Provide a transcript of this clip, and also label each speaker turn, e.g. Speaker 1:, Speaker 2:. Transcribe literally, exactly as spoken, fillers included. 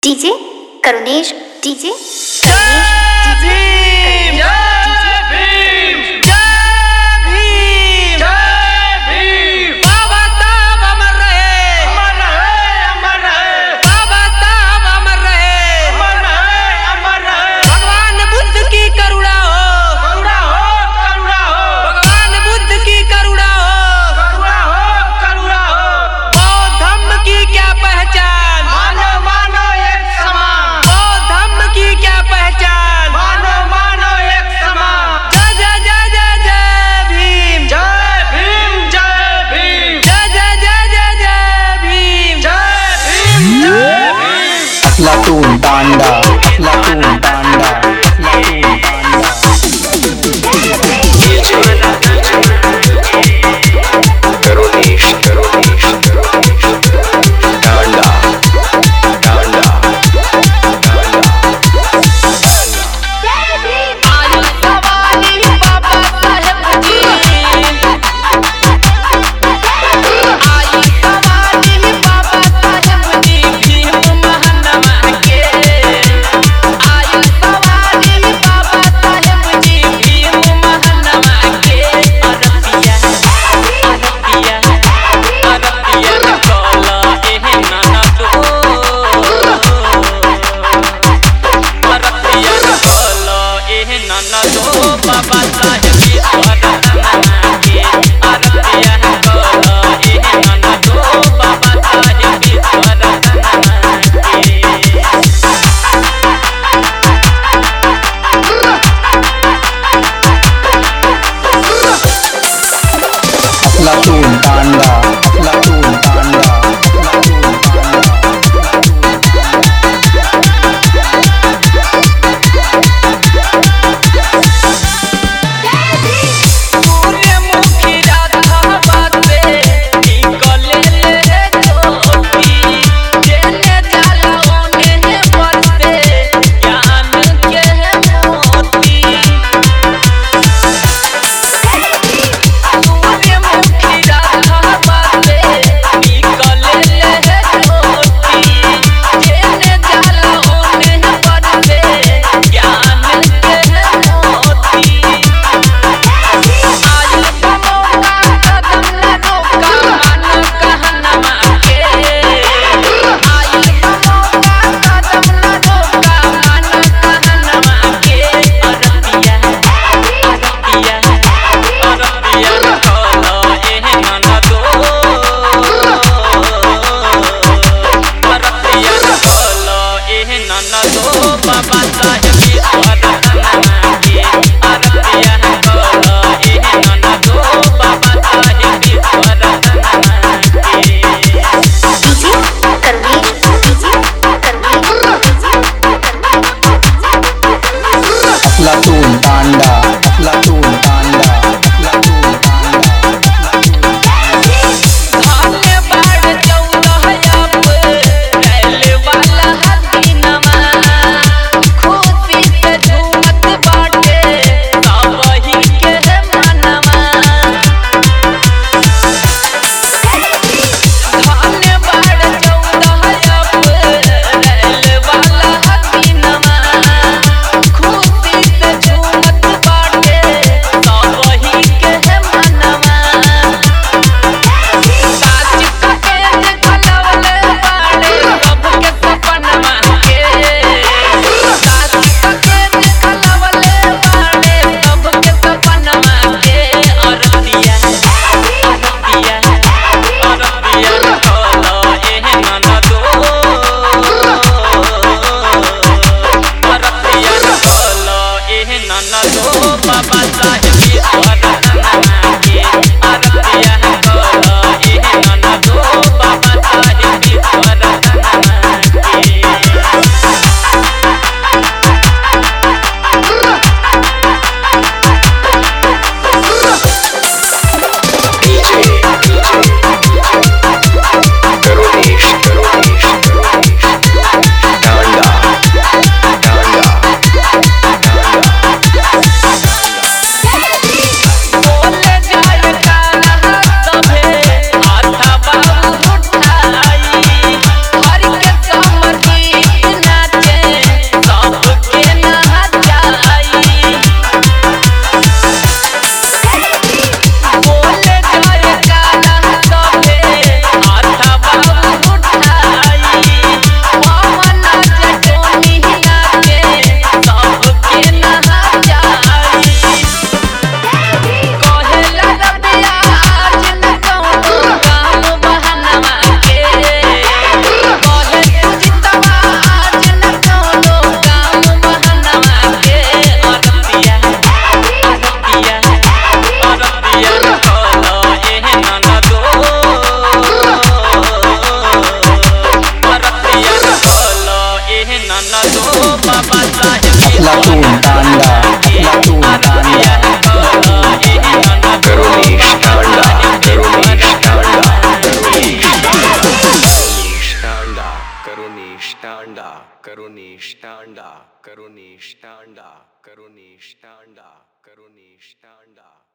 Speaker 1: DJ Karunesh DJ
Speaker 2: जय भीम जय भीम जय भीम जय भीम बाबा साहब अमर रहे अमर रहे अमर रहे बाबा साहब अमर रहे अमर रहे अमर रहे भगवान बुद्ध की करुणा हो करुणा हो करुणा हो भगवान बुद्ध की करुणा हो करुणा हो करुणा हो बौद्ध धर्म की क्या पहचान मानो मानो एक समान बौद्ध धर्म की क्या पहचान मानो मानो एक समान जय जय जय जय जय भीम जय भीम जय भीम जय जय जय जय जय भीम जय भीम जय भीम
Speaker 3: अफलातून तांडा अफलातून तांडा अफलातून तांडा करुणेश करुणेश तांडा तांडा
Speaker 2: आयु सवारी बाबा साहेब जी आयु सवारी बाबा साहेब जी भीम महानवा के आयु सवारी बाबा
Speaker 3: करुणेश तांडा करुणेश तांडा करुणेश तांडा करुणेश तांडा